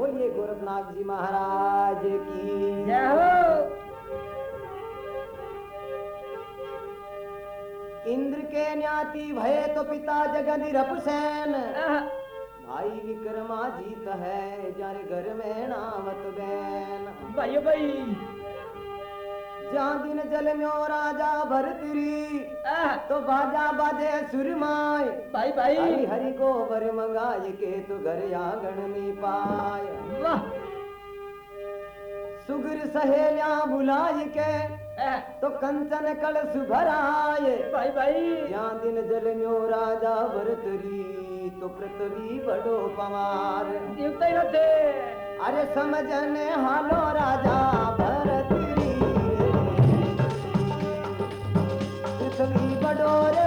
बोलिए गोरखनाथ जी महाराज की जय हो। इंद्र के न्याति भये तो पिता जगदीरप सेन भाई विक्रमाजीत है जारे घर में नामत बैन भाइयों भाई जहाँ दिन जल में राजा भरतरी तो बाजा बाजे सुरमाय भाई भाई हरि हरि को वर मंगाए के तो घर आंगन में पाए वाह सुगर सहेलिया बुलाए के तो कंचन कलश भराए भाई भाई यहाँ दिन जल में राजा भरतरी तो पृथ्वी बड़ो पवार देवता ही रहते। अरे समझने हालो राजा भरतरी पृथ्वी बड़ो रे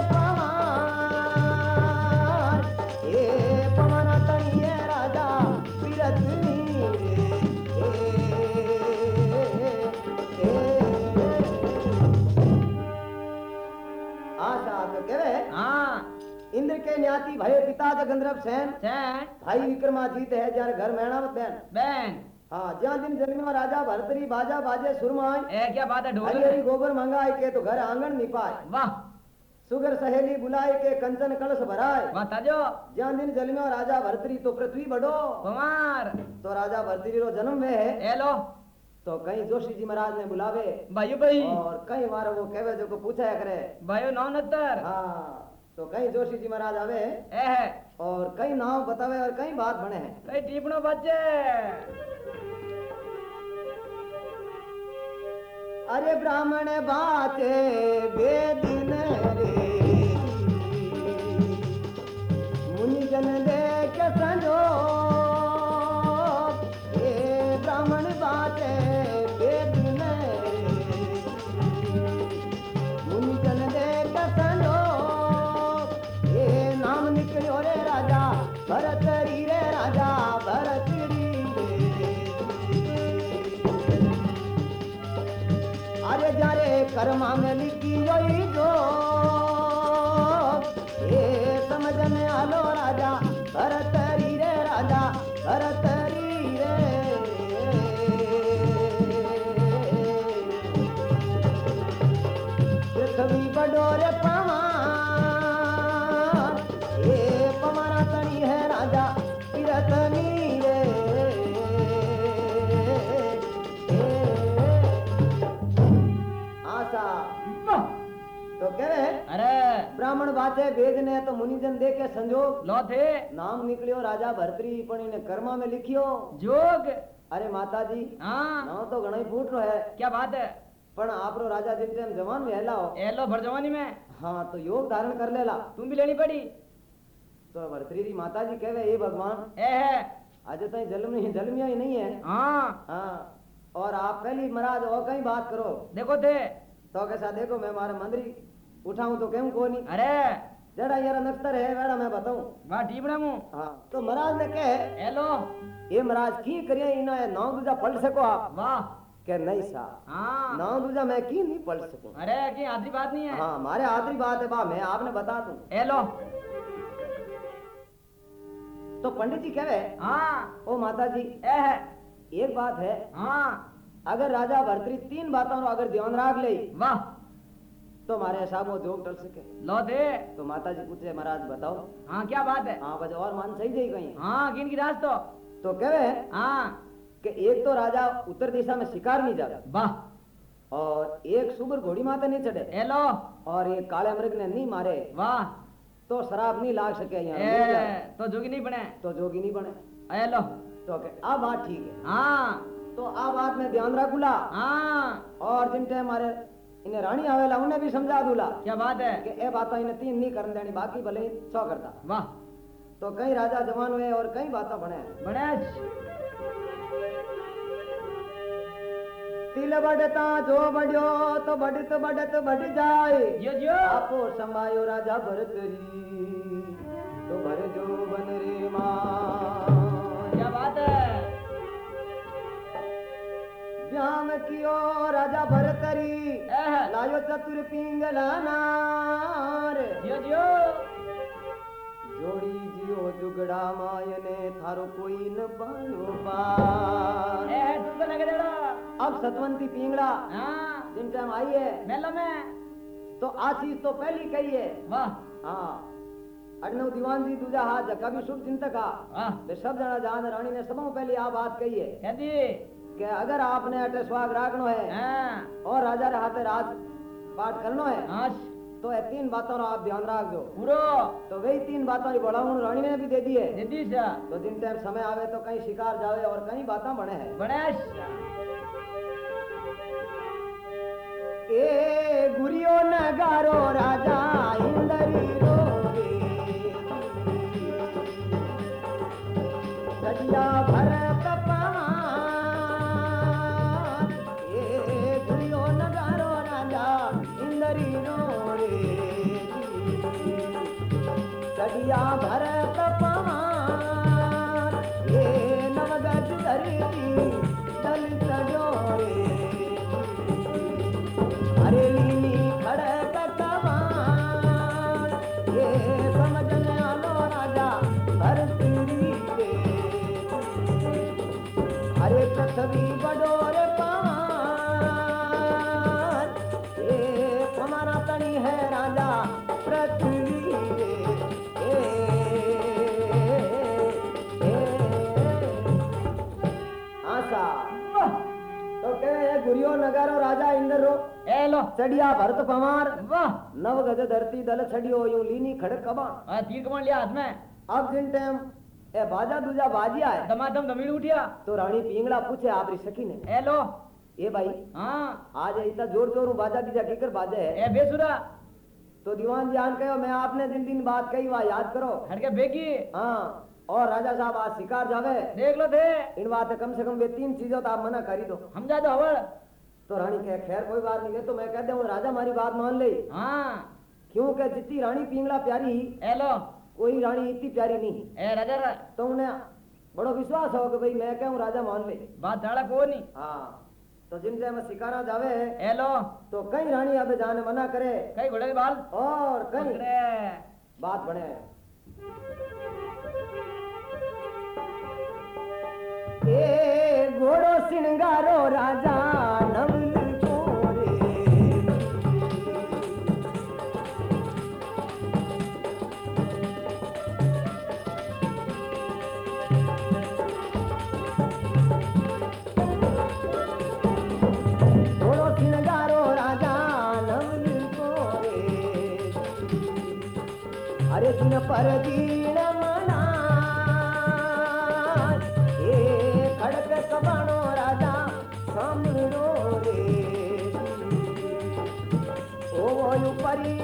पवार ये पवन तनिए राजा पृथ्वी आशा तो कहे हाँ इंद्र के न्याति भय पिता जगंद्रप सेन भाई विक्रमाजीत है जार घर मेणावत बैन बैन हाँ जहाँ दिन जन्मे में राजा भरतरी बाजा बाजे सुरमाए ए क्या बात है ढोल हरी हरी गोबर मंगाए के तो घर आंगन निपाए वाह सुगर सहेली बुलाए के कंचन कलश भराए वाह ताजो जहाँ दिन जन्मे में राजा भरतरी तो पृथ्वी बढ़ो कुमार तो राजा भरतरी रो जन्म में है ए लो तो कहीं जोशी जी महाराज ने बुलावे भाइयों भाई और कई बार वो कहवे जो को पूछा करे भाइयों 69 हाँ तो कहीं जोशी जी महाराज आवे ए है और कई नाव बतावे और कई बात बने हैं कई टीपणो बच्चे अरे ब्राह्मण बाते बेदिन रे मुनि जन देख संजो ये ब्राह्मण बाते बेदिन रे मुनि जन देख संजो ये नाम निकलो रे राजा भरतरी रे राजा भरतरी अरे जारे कर्मा में लिखी जोई जो ये समझ में आलो राजा भरतरी रे राजा भरतरी रे पृथ्वी बड़ो रे पवार ये पवारा तनी है राजा पिरतनी रे तो कह रहे अरे ब्राह्मण बाते वेद ने तो मुनिजन देखे संजोग लो थे नाम निकलियो राजा भरतरी पण इने कर्मा में लिखियो जोग अरे माता जी हाँ नाम तो घणा ही फूट रो है क्या बात है पण आपरो राजा जिन टाइम जवान में हेला हो ए लो भर जवानी में हाँ तो योग धारण कर लेला तुम भी लेनी पड़ी तो भरतरी री माता जी कहवे ये भगवान ए है आज तक जन्मिया ही नहीं है हाँ हाँ और आप पहली महाराज और कहीं बात करो देखो थे तो कैसा देखो मैं मारे मंदिरी उठाऊं तो क्यों को नहीं अरे जड़ा यार नक्तर है वेड़ा मैं बताऊं वाह टीपड़ा मुंह हाँ तो महाराज ने कहे ए लो ये महाराज की करिए इना है नाव दूजा पढ़ सको आप वाह के नहीं सा हाँ नाव दूजा मैं की नहीं पढ़ सकूं अरे की आधी बात नहीं है हाँ हमारे आखिरी बात है बा मैं आपने बता दूं ए लो तो पंडित जी कहे हाँ ओ माता जी ए है एक बात है हाँ अगर राजा भरतरी 3 बातों रो अगर ध्यान राख ले वाह तो हमारे हिसाबों जोग टल सके लो दे तो माता जी पूछे महाराज बताओ हाँ क्या बात है हाँ बस और मान सही जाई कहीं हाँ किन की राज तो कहे हाँ कि एक तो राजा उत्तर दिशा में शिकार नहीं जाता वाह और एक सुबर घोड़ी माता नहीं चढ़े ए लो और ये काले मृग ने नहीं मारे वाह तो शराब नहीं लाग सके यहाँ तो जोगी नहीं बने तो जोगी नहीं बने ए लो तो अब बात ठीक है हाँ तो अब बात में ध्यान रखूला हाँ और जिन टाइम हमारे इन्हें रानी आवेला उन्हें भी समझा दूला क्या बात है कि ए बात इन्हें 3 नहीं करने देनी बाकी भले ही 100 करता वाह तो कई राजा जवान हुए और कई बातें बने बड़े तिल बढ़ता जो बढ़ियो तो बढ़त बढ़ जाए जो आपो समायो राजा भरतरी तो भर जो बन रे मां क्या बात है व्याम कियो राजा भरतरी लायो चतुर पिंगला नार जो जोड़ी जियो यो जुगड़ा मायने थारो कोई न पायो पार। तुम तो लगे देड़ो। अब सतवंती पिंगड़ा हाँ जिन टाइम आई है मेला में तो आशीष तो पहली कही है। वाह हाँ अड़नव दीवान जी दूजा हाथ जका भी शुभ चिंतक वाह वे सब जना जान रानी ने सबों पहले आ बात कही है कहती कि अगर आपने अटे स्वाग राखनो है हाँ और राजा रे हाथे राज पाठ करनो है हाँ तो ये तीन बातों का आप ध्यान रख दो। पूरो तो वही तीन बातों की बोला हूँ रानी ने भी दे दी है। दीदी सा तो जिन टाइम समय आवे तो कहीं शिकार जावे और कहीं बातें बने हैं। गणेश ए गुरियो नगारो राजा इंदरी रोवे सजिया भरत पवार। ए गुरियो नगारो राजा इंदरी रोवे सजिया भरत पवार। ये नवगज धरती दल सजोरे अरे लीनी खड़क कमान। ये समझ में आलो राजा धरती के अरे पृथ्वी बडोर पार। ये हमारा तनी है राजा पृथ्वी आशा तो कहे गुरियो नगारो राजा इंद्र रो ए लो चढ़िया भरत पवार। वाह नव गज धरती दल छड़ियो यूं लीनी खड़क कबा। तीर कमान लिया हाथ में अब जिन टाइम ए बाजा दूजा बाजिया है दमादम दमीड़ उठिया तो रानी पिंगड़ा पूछे आप री सखी ने ए लो ए भाई हाँ आज इतना जोर जोर बाजा दीजा केकर बाजे है। ए बेसुरा तो दीवान जी आन कहो मैं आपने जिन दिन बात कही वह याद करो। हटके बेगी हाँ और राजा साहब आज शिकार जावे देख लो थे इन बात कम से कम वे तीन चीजों तो आप मना करी दो। हम जा दो हवड़ तो रानी कहे खैर कोई बात नहीं है तो मैं कहते हूँ राजा हमारी बात मान ले हाँ क्यों के जितनी रानी पिंगड़ा प्यारी ए लो कोई रानी इतनी प्यारी नहीं। ए राजा तो उन्हें बड़ो विश्वास हो कि भाई मैं कहूँ राजा मान ले। बात झाड़ा को नहीं हाँ तो जिन टाइम शिकारा जावे ए लो तो कई रानी अब जाने मना करे कई घोड़े के बाल और कई पकड़े बात बने। ए घोड़ो सिंगारो राजा नवल कोरे घोड़ो सिंगारो राजा नवल कोरे अरे दिन पर दीन मना खड़क कबाणो राजा सामरो रे ओ परी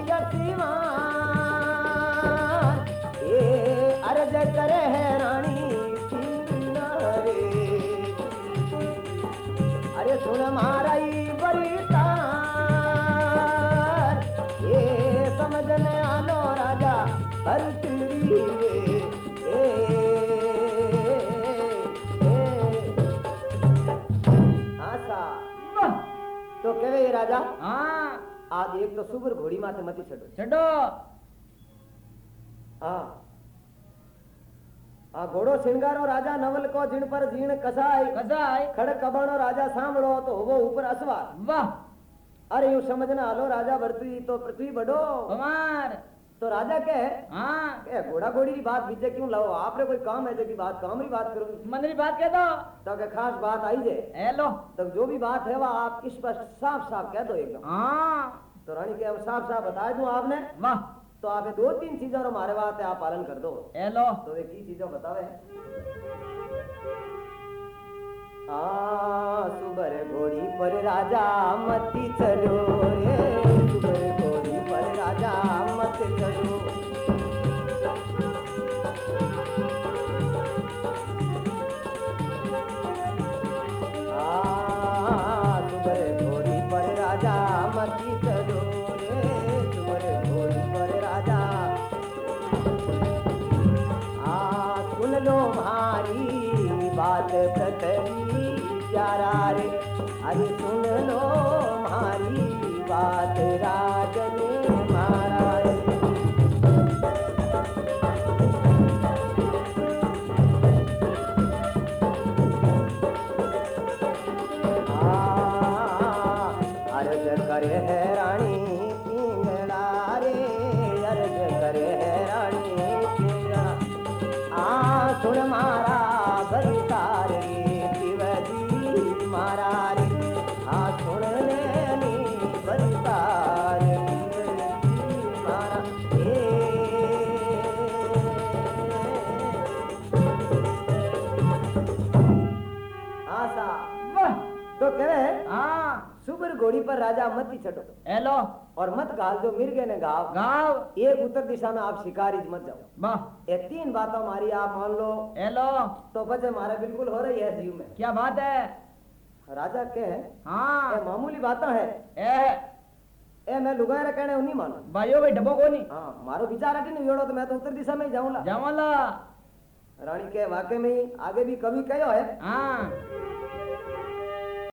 यसीमान। ये अर्ज करे है रानी रे अरे सुन माराई बरीतार। ये समझ में आलो राजा धरती तो कहे ये राजा हाँ आज एक तो सुगर घोड़ी माथे मती छड़ो छड़ो हाँ घोड़ो सिंगारो राजा नवल को जिन पर जीण कसाई कसाई खड़ कबाणो राजा सांभळो तो होवो ऊपर असवार। वाह अरे यूं समझना आलो राजा भरती तो पृथ्वी बढ़ो कुमार तो राजा के हाँ घोड़ा घोड़ी की बात बीचे क्यों लाओ आपने कोई काम है जो की बात काम की बात करो मंदिर बात कह दो तो के खास बात आई जे ए लो तो जो भी बात है वह आप स्पष्ट साफ साफ कह दो एकदम। हाँ तो रानी के अब साफ साफ बता दूं आपने वाह तो आप ये दो तीन चीजों हमारे बात है आप पालन कर दो। ए लो तो एक ही चीजों बतावे सुबर घोड़ी पर राजा मती चलो रे सुबर घोड़ी पर राजा मत चलो। सुबर घोड़ी पर राजा मती चलो रे सुबर घोड़ी पर राजा सुन लो भारी बात कतरी प्यारा रे अरे सुन लो हमारी बात राजन मारा रे। घोड़ो कहे हाँ सुबर घोड़ी पर राजा मत ही चढ़ो हेलो और मत घाल जो मिर्गे ने गाव गाँव एक उत्तर दिशा में आप शिकारी मत जाओ वाह ये तीन बातों हमारी आप मान लो हेलो तो बस हमारा बिल्कुल हो रही है जीव में क्या बात है राजा के ये हाँ मामूली बातें है ए मैं लुगाए रखने उन्हीं मानो भाइयों भाई डबो को नहीं हाँ मारो विचार है कि नहीं जोड़ो तो मैं तो उत्तर दिशा में ही जाऊंगा जावाला रानी के वाकई में ही आगे भी कभी कहो है हाँ